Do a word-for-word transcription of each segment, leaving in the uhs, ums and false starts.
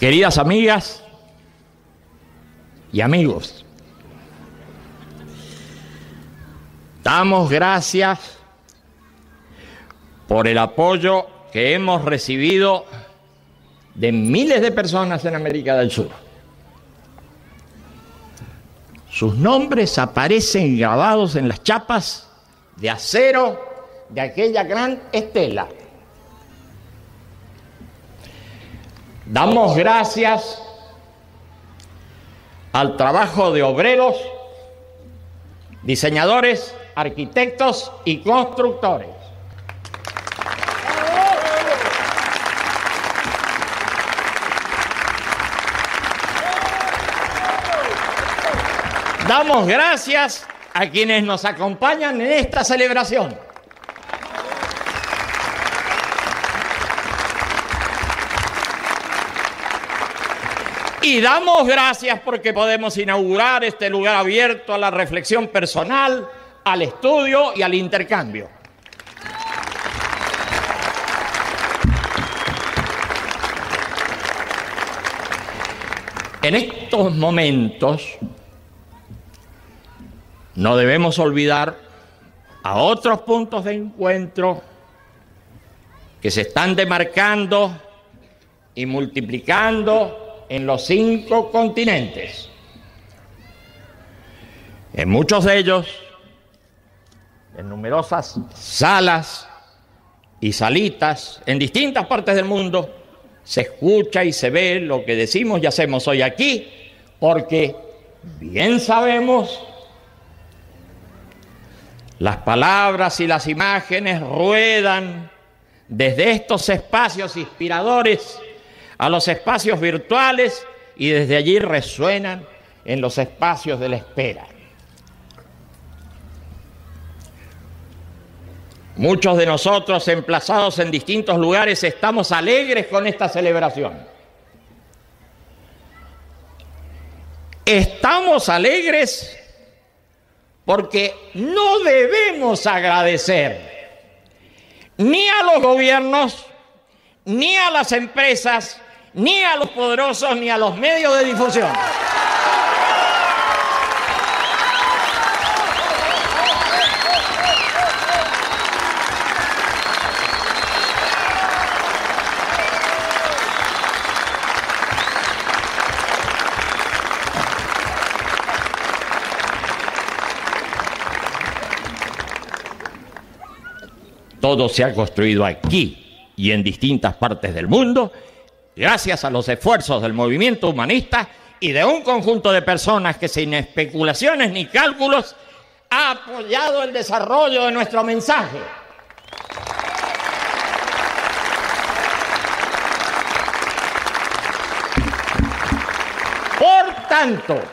Queridas amigas y amigos, damos gracias por el apoyo que hemos recibido de miles de personas en América del Sur. Sus nombres aparecen grabados en las chapas de acero de aquella gran estela. Damos gracias al trabajo de obreros, diseñadores, arquitectos y constructores. Damos gracias a quienes nos acompañan en esta celebración. Y damos gracias porque podemos inaugurar este lugar abierto a la reflexión personal, al estudio y al intercambio. En estos momentos no debemos olvidar a otros puntos de encuentro que se están demarcando y multiplicando en los cinco continentes. En muchos de ellos, en numerosas salas y salitas en distintas partes del mundo, se escucha y se ve lo que decimos y hacemos hoy aquí, porque bien sabemos, las palabras y las imágenes ruedan desde estos espacios inspiradores a los espacios virtuales y desde allí resuenan en los espacios de la espera. Muchos de nosotros, emplazados en distintos lugares, estamos alegres con esta celebración. Estamos alegres porque no debemos agradecer ni a los gobiernos, ni a las empresas, ni a los poderosos, ni a los medios de difusión. Todo se ha construido aquí y en distintas partes del mundo, gracias a los esfuerzos del movimiento humanista y de un conjunto de personas que sin especulaciones ni cálculos ha apoyado el desarrollo de nuestro mensaje. Por tanto,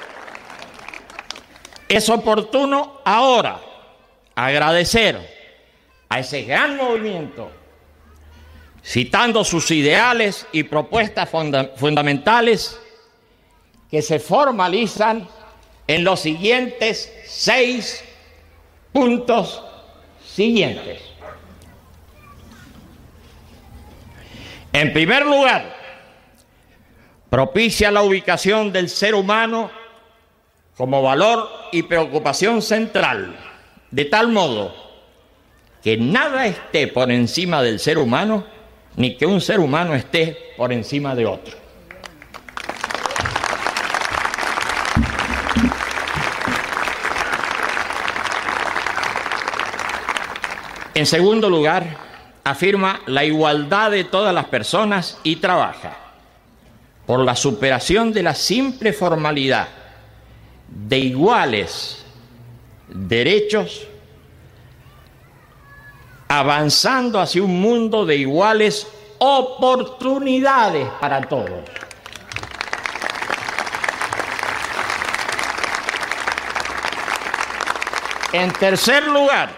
es oportuno ahora agradecer a ese gran movimiento, citando sus ideales y propuestas funda- fundamentales que se formalizan en los siguientes seis puntos siguientes. En primer lugar, propicia la ubicación del ser humano como valor y preocupación central, de tal modo que nada esté por encima del ser humano, ni que un ser humano esté por encima de otro. En segundo lugar, afirma la igualdad de todas las personas y trabaja por la superación de la simple formalidad de iguales derechos, avanzando hacia un mundo de iguales oportunidades para todos. En tercer lugar,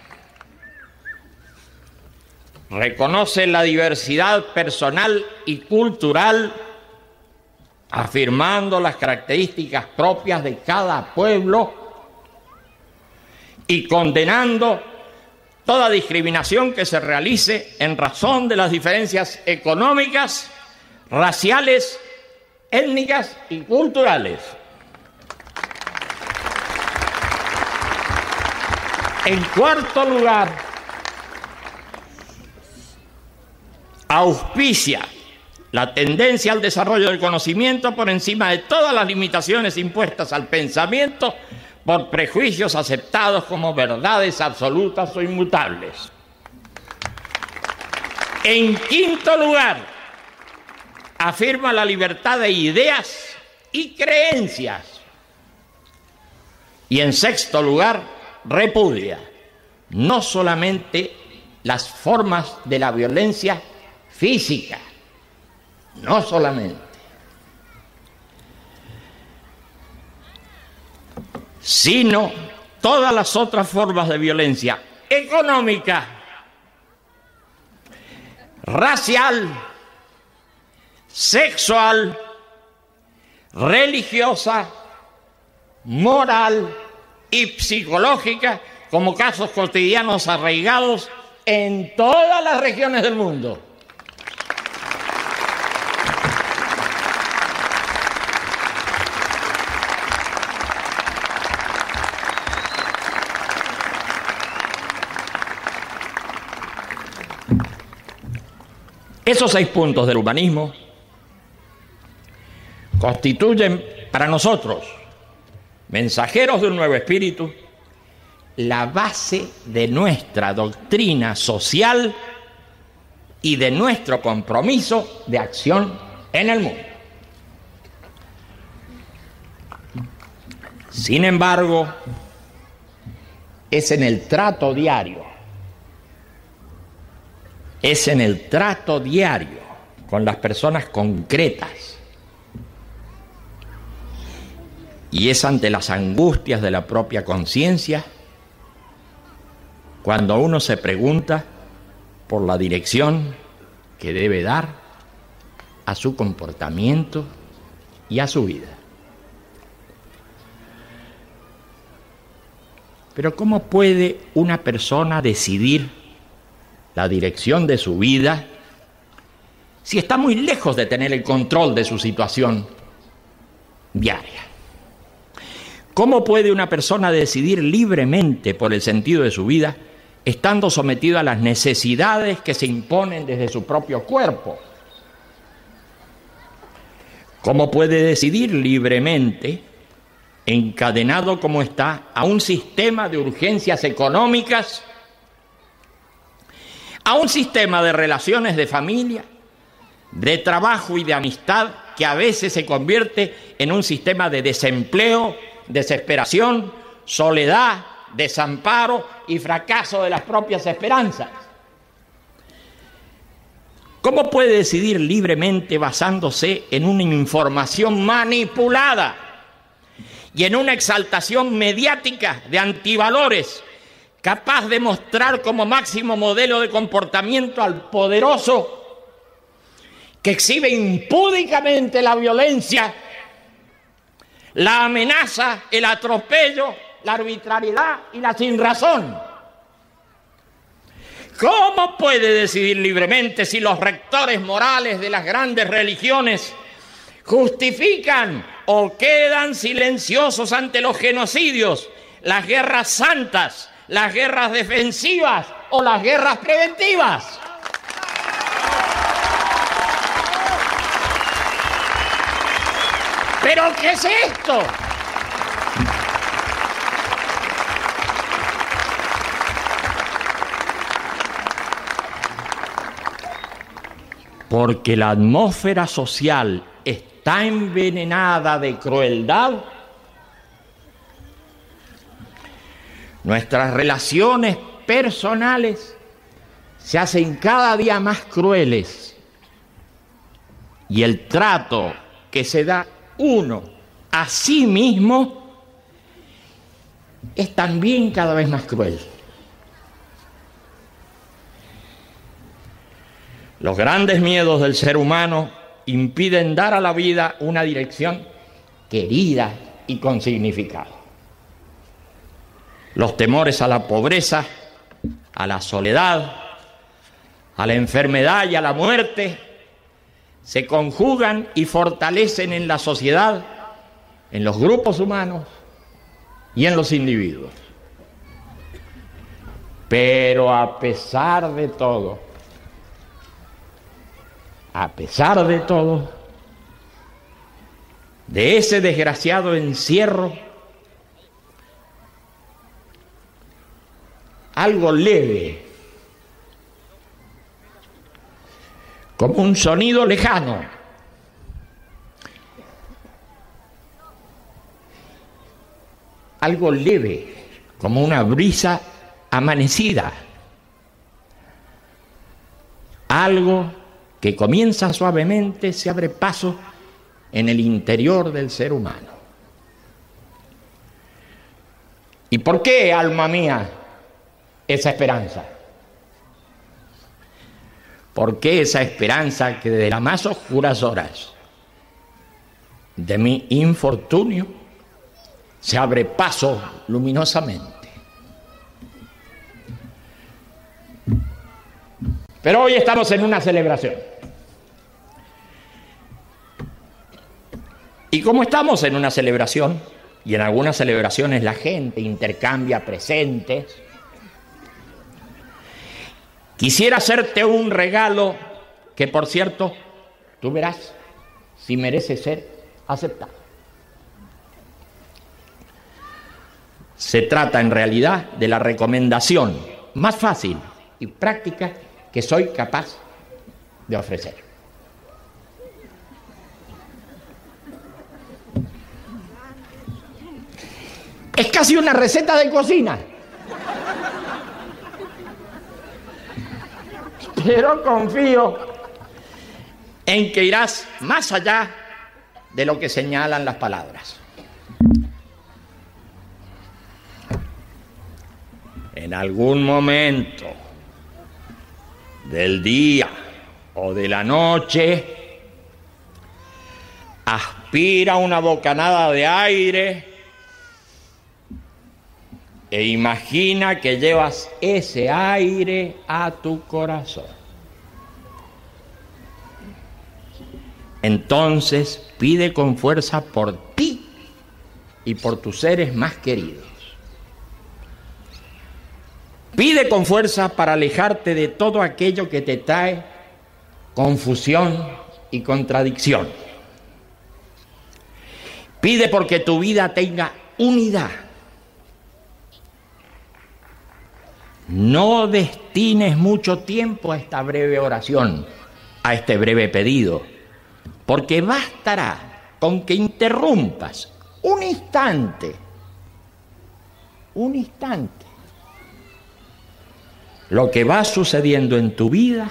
reconoce la diversidad personal y cultural, afirmando las características propias de cada pueblo y condenando toda discriminación que se realice en razón de las diferencias económicas, raciales étnicas y culturales. En cuarto lugar, auspicia la tendencia al desarrollo del conocimiento por encima de todas las limitaciones impuestas al pensamiento por prejuicios aceptados como verdades absolutas o inmutables. En quinto lugar, afirma la libertad de ideas y creencias. Y en sexto lugar, repudia no solamente las formas de la violencia física, no solamente, sino todas las otras formas de violencia económica, racial, sexual, religiosa, moral y psicológica, como casos cotidianos arraigados en todas las regiones del mundo. Esos seis puntos del humanismo constituyen para nosotros, mensajeros de un nuevo espíritu, la base de nuestra doctrina social y de nuestro compromiso de acción en el mundo. Sin embargo, es en el trato diario, es en el trato diario con las personas concretas y es ante las angustias de la propia conciencia cuando uno se pregunta por la dirección que debe dar a su comportamiento y a su vida. Pero ¿cómo puede una persona decidir la dirección de su vida si está muy lejos de tener el control de su situación diaria? ¿Cómo puede una persona decidir libremente por el sentido de su vida estando sometido a las necesidades que se imponen desde su propio cuerpo? ¿Cómo puede decidir libremente, encadenado como está a un sistema de urgencias económicas, a un sistema de relaciones de familia, de trabajo y de amistad que a veces se convierte en un sistema de desempleo, desesperación, soledad, desamparo y fracaso de las propias esperanzas? ¿Cómo puede decidir libremente basándose en una información manipulada y en una exaltación mediática de antivalores, capaz de mostrar como máximo modelo de comportamiento al poderoso que exhibe impúdicamente la violencia, la amenaza, el atropello, la arbitrariedad y la sinrazón? ¿Cómo puede decidir libremente si los rectores morales de las grandes religiones justifican o quedan silenciosos ante los genocidios, las guerras santas, las guerras defensivas o las guerras preventivas? ¿Pero qué es esto? Porque la atmósfera social está envenenada de crueldad. Nuestras relaciones personales se hacen cada día más crueles y el trato que se da uno a sí mismo es también cada vez más cruel. Los grandes miedos del ser humano impiden dar a la vida una dirección querida y con significado. Los temores a la pobreza, a la soledad, a la enfermedad y a la muerte se conjugan y fortalecen en la sociedad, en los grupos humanos y en los individuos. Pero a pesar de todo, a pesar de todo, de ese desgraciado encierro, algo leve, como un sonido lejano, algo leve, como una brisa amanecida, algo que comienza suavemente, se abre paso en el interior del ser humano. ¿Y por qué, alma mía, esa esperanza? ¿Por qué esa esperanza que desde las más oscuras horas de mi infortunio se abre paso luminosamente? Pero hoy estamos en una celebración. Y como estamos en una celebración, y en algunas celebraciones la gente intercambia presentes, quisiera hacerte un regalo que, por cierto, tú verás si merece ser aceptado. Se trata en realidad de la recomendación más fácil y práctica que soy capaz de ofrecer. Es casi una receta de cocina. Pero confío en que irás más allá de lo que señalan las palabras. En algún momento del día o de la noche, aspira una bocanada de aire e imagina que llevas ese aire a tu corazón. Entonces pide con fuerza por ti y por tus seres más queridos. Pide con fuerza para alejarte de todo aquello que te trae confusión y contradicción. Pide porque tu vida tenga unidad. No destines mucho tiempo a esta breve oración, a este breve pedido, porque bastará con que interrumpas un instante, un instante, lo que va sucediendo en tu vida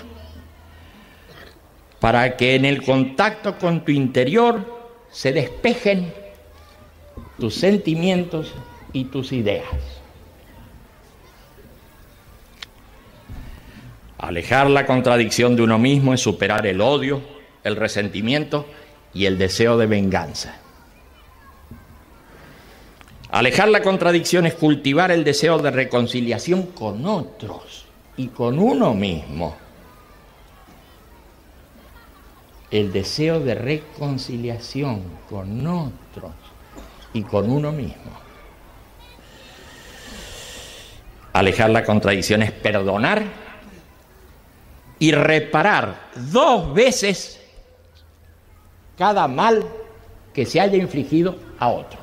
para que en el contacto con tu interior se despejen tus sentimientos y tus ideas. Alejar la contradicción de uno mismo es superar el odio, el resentimiento y el deseo de venganza. Alejar la contradicción es cultivar el deseo de reconciliación con otros y con uno mismo. El deseo de reconciliación con otros y con uno mismo. Alejar la contradicción es perdonar y reparar dos veces cada mal que se haya infligido a otros.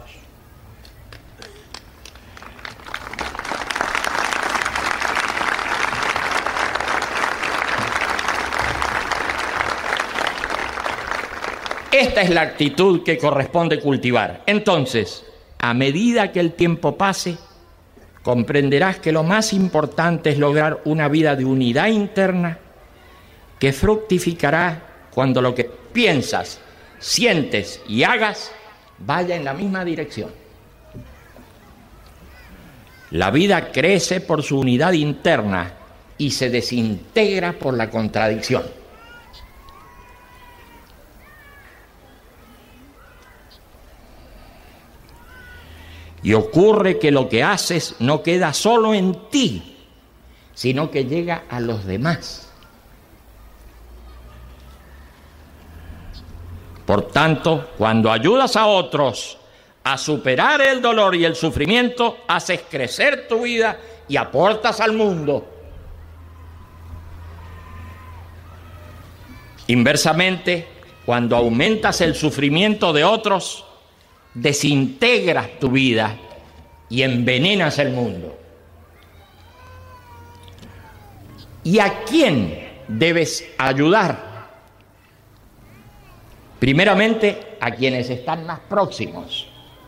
Esta es la actitud que corresponde cultivar. Entonces, a medida que el tiempo pase, comprenderás que lo más importante es lograr una vida de unidad interna que fructificará cuando lo que piensas, sientes y hagas vaya en la misma dirección. La vida crece por su unidad interna y se desintegra por la contradicción. Y ocurre que lo que haces no queda solo en ti, sino que llega a los demás. Por tanto, cuando ayudas a otros a superar el dolor y el sufrimiento, haces crecer tu vida y aportas al mundo. Inversamente, cuando aumentas el sufrimiento de otros, desintegras tu vida y envenenas el mundo. ¿Y a quién debes ayudar? Primeramente, a quienes están más próximos.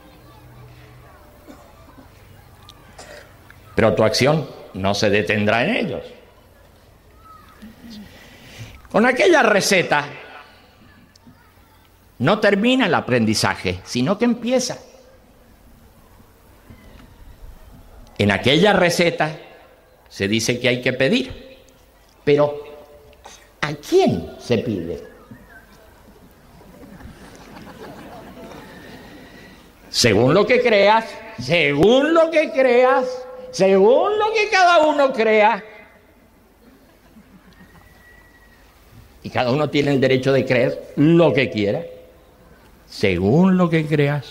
Pero tu acción no se detendrá en ellos. Con aquella receta no termina el aprendizaje, sino que empieza. En aquella receta se dice que hay que pedir, pero ¿a quién se pide? Según lo que creas, según lo que creas, según lo que cada uno crea. Y cada uno tiene el derecho de creer lo que quiera, según lo que creas.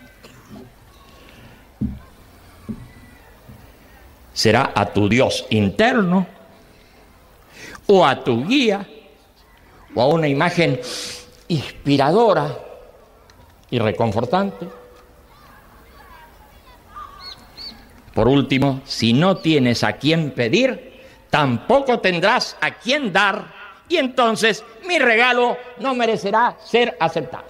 Será a tu Dios interno, o a tu guía, o a una imagen inspiradora y reconfortante. Por último, si no tienes a quién pedir, tampoco tendrás a quién dar, y entonces mi regalo no merecerá ser aceptado.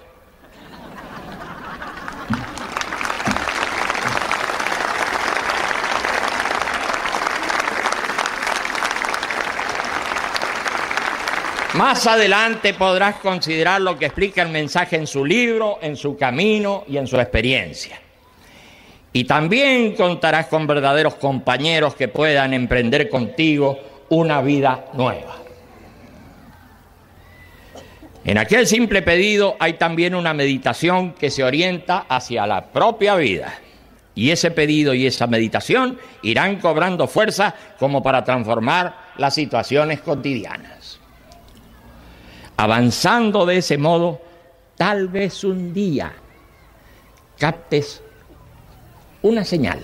Más adelante podrás considerar lo que explica el mensaje en su libro, en su camino y en su experiencia. Y también contarás con verdaderos compañeros que puedan emprender contigo una vida nueva. En aquel simple pedido hay también una meditación que se orienta hacia la propia vida. Y ese pedido y esa meditación irán cobrando fuerza como para transformar las situaciones cotidianas. Avanzando de ese modo, tal vez un día captes una señal.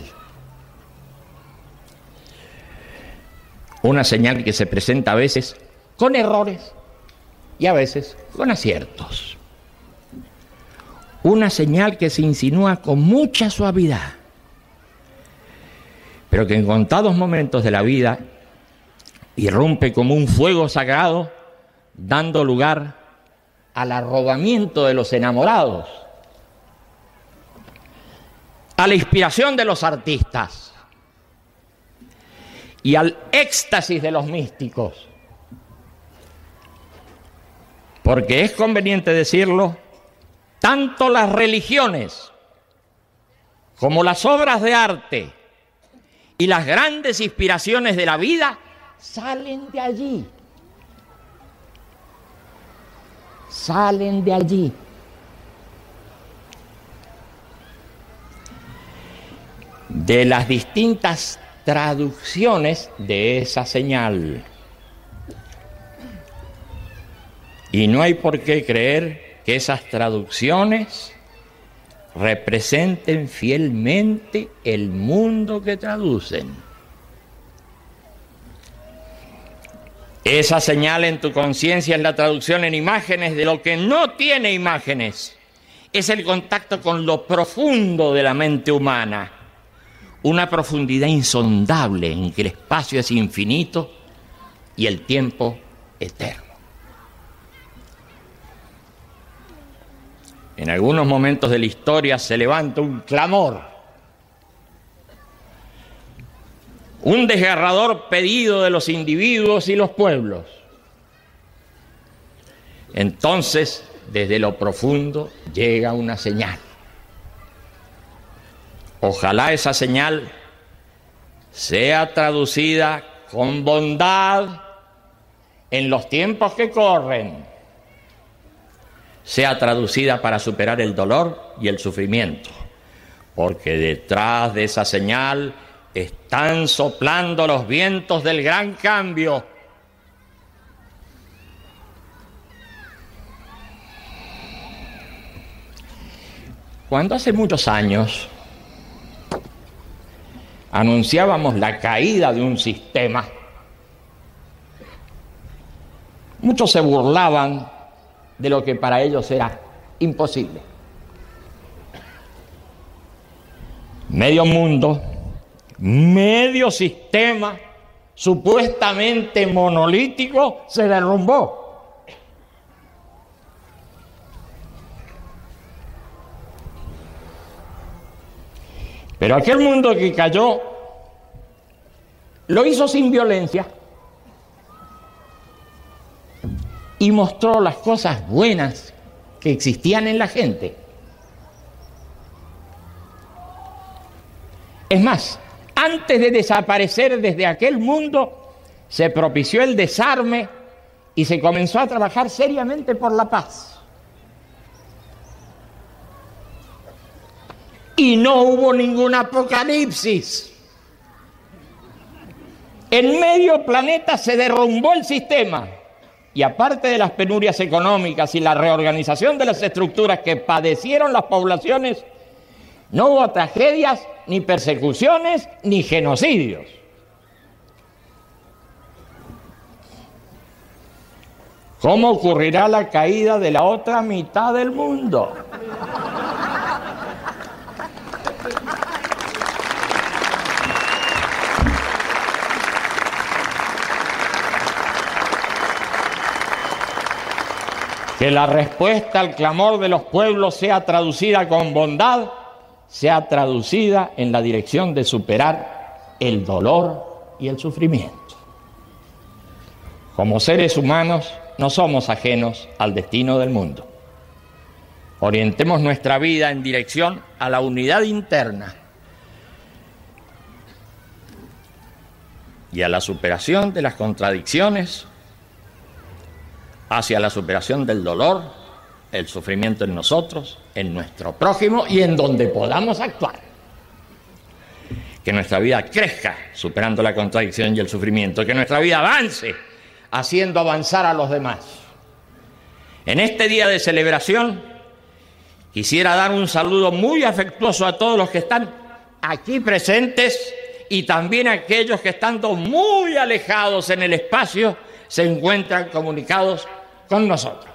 Una señal que se presenta a veces con errores y a veces con aciertos. Una señal que se insinúa con mucha suavidad, pero que en contados momentos de la vida irrumpe como un fuego sagrado, dando lugar al arrobamiento de los enamorados, a la inspiración de los artistas y al éxtasis de los místicos. Porque es conveniente decirlo, tanto las religiones como las obras de arte y las grandes inspiraciones de la vida salen de allí. Salen de allí. De las distintas traducciones de esa señal. Y no hay por qué creer que esas traducciones representen fielmente el mundo que traducen. Esa señal en tu conciencia es la traducción en imágenes de lo que no tiene imágenes. Es el contacto con lo profundo de la mente humana. Una profundidad insondable en que el espacio es infinito y el tiempo eterno. En algunos momentos de la historia se levanta un clamor, un desgarrador pedido de los individuos y los pueblos. Entonces, desde lo profundo llega una señal. Ojalá esa señal sea traducida con bondad en los tiempos que corren, sea traducida para superar el dolor y el sufrimiento, porque detrás de esa señal están soplando los vientos del gran cambio. Cuando hace muchos años anunciábamos la caída de un sistema, muchos se burlaban de lo que para ellos era imposible. Medio mundo, medio sistema supuestamente monolítico se derrumbó. Pero aquel mundo que cayó lo hizo sin violencia y mostró las cosas buenas que existían en la gente. Es más, antes de desaparecer desde aquel mundo, se propició el desarme y se comenzó a trabajar seriamente por la paz. Y no hubo ningún apocalipsis. En medio planeta se derrumbó el sistema. Y aparte de las penurias económicas y la reorganización de las estructuras que padecieron las poblaciones, no hubo tragedias, ni persecuciones, ni genocidios. ¿Cómo ocurrirá la caída de la otra mitad del mundo? Que la respuesta al clamor de los pueblos sea traducida con bondad, sea traducida en la dirección de superar el dolor y el sufrimiento. Como seres humanos no somos ajenos al destino del mundo. Orientemos nuestra vida en dirección a la unidad interna y a la superación de las contradicciones, hacia la superación del dolor, el sufrimiento en nosotros, en nuestro prójimo y en donde podamos actuar. Que nuestra vida crezca superando la contradicción y el sufrimiento, que nuestra vida avance haciendo avanzar a los demás. En este día de celebración quisiera dar un saludo muy afectuoso a todos los que están aquí presentes y también a aquellos que, estando muy alejados en el espacio, se encuentran comunicados con nosotros.